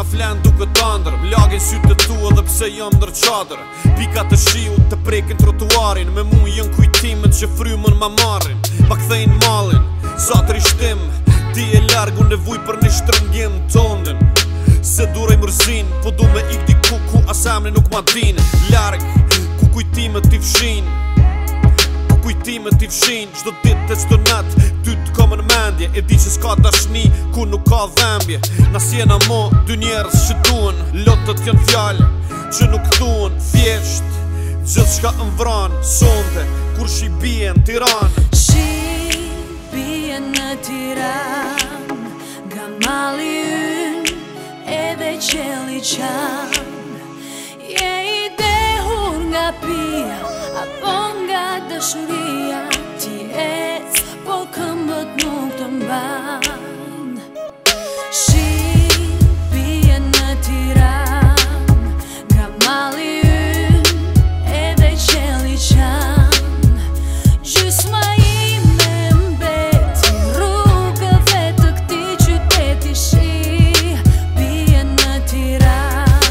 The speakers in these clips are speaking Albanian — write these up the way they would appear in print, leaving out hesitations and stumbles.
flen duke t'andër M'lagin sytë tu edhe pse jam ndër qadër Pika të shiut të prekin trotuarin Me mu jën kujtimet që frymën ma marrin Ma kthejnë malin, sa të rishtim Ti e largu nevuj për një shtrëngim tondin Se durej mërzin, po du me ik diku ku asamni nuk ma din Larg, ku kujtimet t'i fshin Ku kujtimet t'i fshin Qdo dit e qdo nat, ty t'kom në mendje E di që s'ka dashni, ku nuk ka dhembje Nas jena mo, dy njerës që duen Lotët janë fjallë, që nuk duen Thjesht, gjithë shka m'vran Sonde, kur shi bie në Tiranë Shi bie në Tiranë Nga mali yn edhe qeli qanë Je i dehur nga pia Apo nga dëshuria Ti ec, po këmbët nuk të mban Shi bie në Tiranë Nga mali yn edhe qeli qanë Gjysma ime mbeti rrugëve të këtij qyteti Shi bie në Tiranë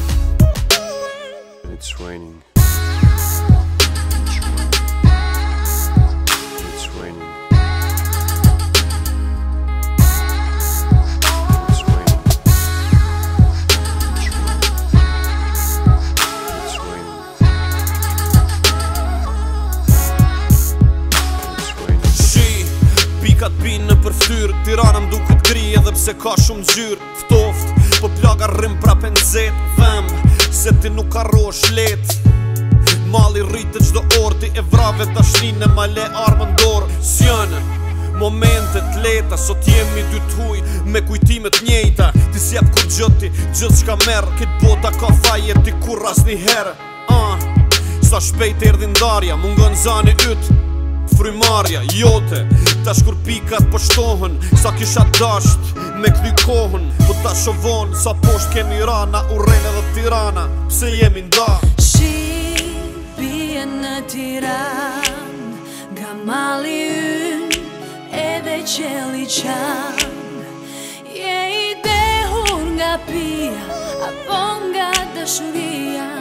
It's raining. It's raining. It's raining. It's raining. It's raining. Shi, pikat pinë në përftyr Tirana m'duket gri edhe pse ka shumë gjyr Ftoft, po plaga rrim prap e nxet Vëmb, se ti nuk arrosh let Mali rritet çdo orë Ti e vrave tashnin e ma le armën dorë S'jënë, momentet leta Sot jemi dy t'huj me kujtimet njejta Ti s'jep kur gjëti, gjithë shka merë Kit bota ka faje ti kur asni herë Sa shpejt erdhi ndarja, mungon zani yt Frymarja, jote Tash kur pikat po shtohen Sa kisha dasht me kny kohën Po ta shovon sa posht kemi rana Urrejnë edhe Tirana Pse jemi nda Shi bie në Tiranë Nga mali yn edhe qeli qanë Je i dehur nga pia Apo nga dëshuria